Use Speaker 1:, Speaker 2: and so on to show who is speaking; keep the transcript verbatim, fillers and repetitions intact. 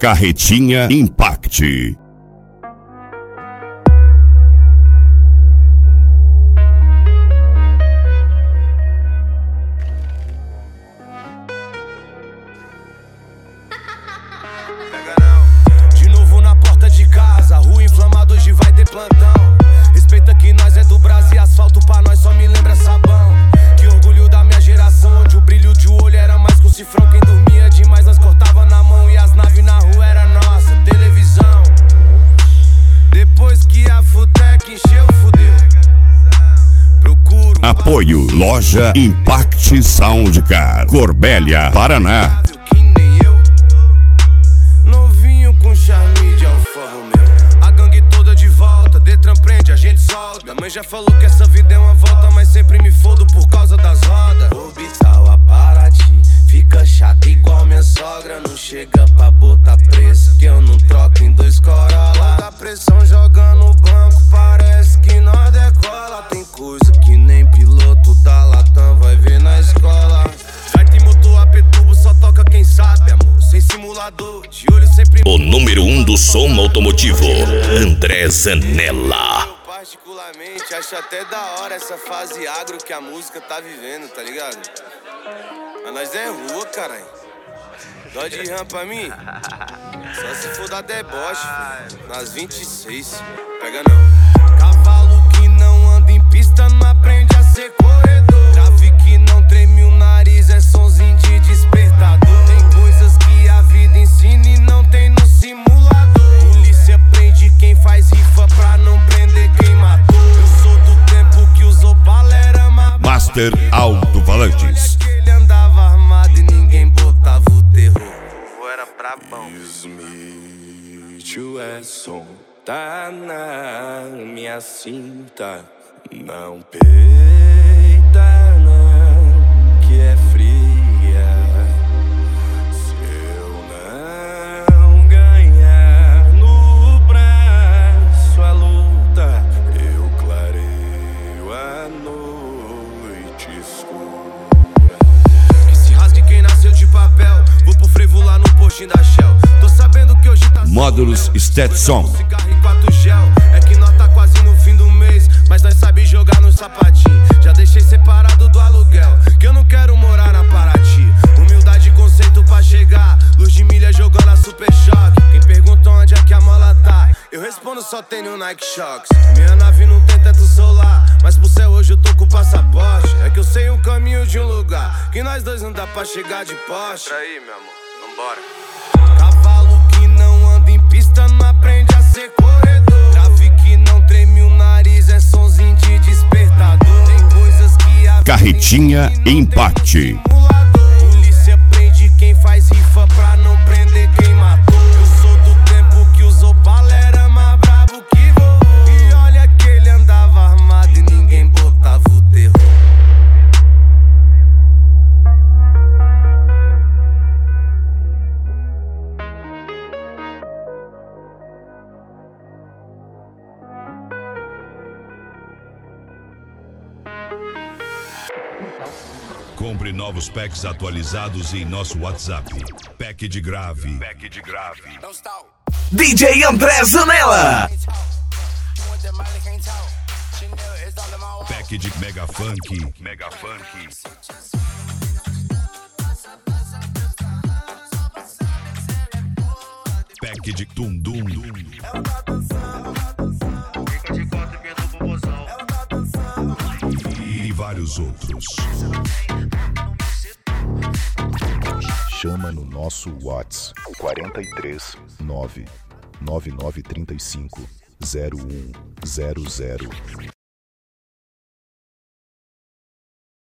Speaker 1: Carretinha Impact.
Speaker 2: De novo na porta de casa, rua inflamada, hoje vai ter plantão. Respeita que nós é do Brasil, asfalto pra nós só me lembra sabão. Que orgulho da minha geração, onde o brilho de olho era mais que um cifrão. Quem dormia demais nós cortava na mão e as naves na rua era nossa televisão. Depois que a Futec encheu, fudeu. Procuro
Speaker 1: Apoio Loja Impact Soundcar, Corbélia, Paraná.
Speaker 2: que nem eu, novinho com charme de Alfa Romeo. A gangue toda de volta, Detran prende, a gente solta. Minha mãe já falou que essa vida é uma volta, mas sempre me fodo por causa das rodas. Orbital a Paraty, fica chata igual minha sogra. Não chega pra botar preço, que eu não troco em dois Corolla. Da pressão joga no banco, parece que nós decola. Tem coisa que nem piloto da Latam vai ver na escola. Vai ter motor A P Turbo, só toca quem sabe, amor. Sem simulador, de olho sempre.
Speaker 1: O número um do som automotivo, André Zanella.
Speaker 2: Eu particularmente acho até da hora essa fase agro que a música tá vivendo, tá ligado? Mas nós é rua, caralho. Dó de ram pra mim? Só se for dar deboche, filho. Nas vinte e seis. Pega não. Cavalo que não anda em pista não aprende a ser corredor. Trave que não treme o nariz, é sonzinho de despertador. Tem coisas que a vida ensina e não tem no simulador. Polícia prende quem faz rifa pra não prender quem matou. Eu sou do tempo que usou palerama.
Speaker 1: Master Alto Falantes.
Speaker 2: Ele andava armado e ninguém botava o terror. Ou era brabão. Smith é som, tá na minha cinta. Não peita não, que é fria. Se eu não ganhar no braço a luta, eu clareio a noite escura. Que se rasgue quem nasceu de papel. Vou pro frevo lá no postinho da Shell. Tô sabendo que hoje tá
Speaker 1: Módulos Stetson.
Speaker 2: cigarro e quatro gel. É que nós tá quase no fim do mês, mas nós sabe jogar no sapatinho. Já deixei separado do aluguel, que eu não quero morar na Paraty. Humildade e conceito pra chegar, luz de milha jogando a Super Choque. Quem pergunta onde é que a mola tá, eu respondo só tem no Nike Shox. Minha nave não tem teto solar, mas pro céu hoje eu tô com passaporte. É que eu sei um caminho de um lugar, que nós dois não dá pra chegar de Porsche. Pra aí, meu amor, vambora. Cavalo que não anda em pista não aprende a ser corredor. Trave que não treme o nariz, é sonzinho de despertador. Tem coisas que a
Speaker 1: Carretinha Impact.
Speaker 2: polícia prende quem faz rifa pra não prender quem matou. Eu sou do tempo que usou palerama, brabo que voou. E olha que ele andava armado e ninguém botava o terror.
Speaker 1: Compre novos packs atualizados em nosso WhatsApp. Pack de grave. Pack de grave.
Speaker 3: D J André Zanella.
Speaker 1: Pack de Mega Funk. Mega Funk. Pack de Tundum. E vários outros.
Speaker 4: Chama no nosso WhatsApp quatro três nove nove nove três cinco zero um zero zero.